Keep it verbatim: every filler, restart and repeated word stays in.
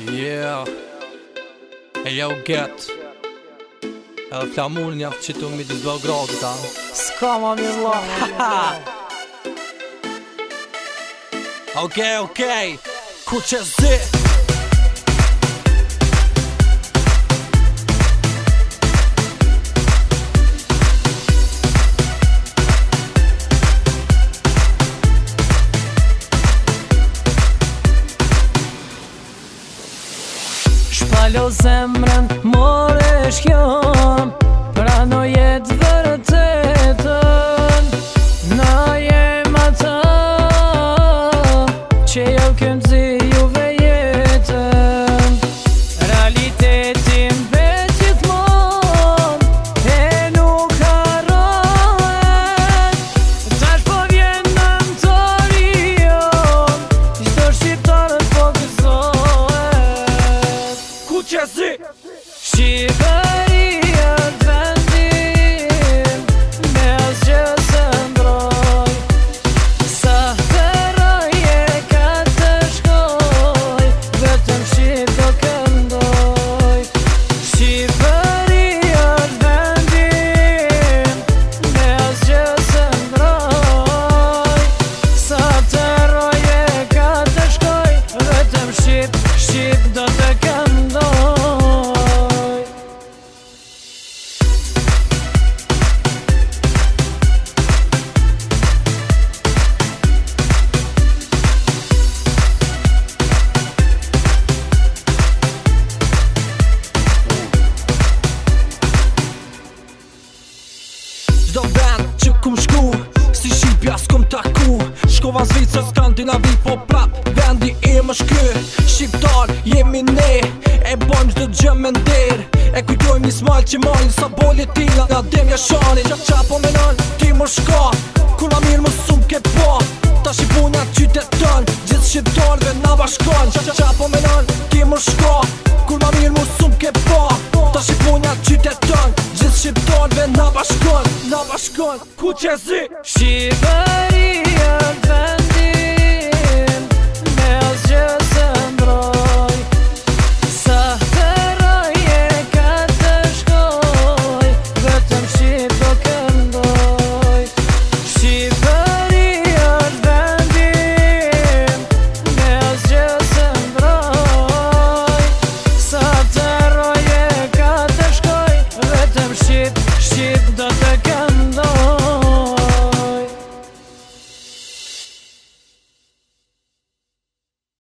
Yeah. E ja u get edhe flamurin jaftë qitu midis Beogradit ta. S'ka ma mirë la. Okej, okej, ku që zi Shpalo zemrën, more shkjon Prano jetë vërtetën Na jem ata Që jau këmë zi juve jetën Realitetin vet gjithmon E nuk harrohet Tash po vjen në të rion Qdo shqiptarët po gëzohet Ku që zi Shqipëria t'vendim Me asgjë se ndroj Sa heroj e ka të shkoj Vetëm Shqip do këndoj Shqipëria t'vendim Me asgjë se ndroj Sa heroj e ka të shkoj Vetëm Shqip, Shqip do të këndoj Gjdo vend që kum shku Si Shqipja s'kum taku Shkova Zvicër, Skandinavi po prap Vendi im është ky Shqiptar jemi ne E bojmë gjdo gjë me nder E kujtojmë një smal që malin Sa bolje tila nga demja shani Qa qa po menon ti më shka Kur ma mirë më sum ke po Ta shqipunja qytetën Gjithë shqiptarve na bashkon Qa qa po menon ti më shka Kur ma mirë më sum ke po Ta shqipunja qytetën Gjithë shqiptarve na bashkon Na bashkon Ku që zi Shqipëria t'vendim Me asgjë se ndroj Sa heroj e ka të shkoj Vetëm Shqip do këndoj Shqipëria t'vendim Me asgjë se ndroj Sa heroj e ka të shkoj Vetëm Shqip, Shqip do të këndoj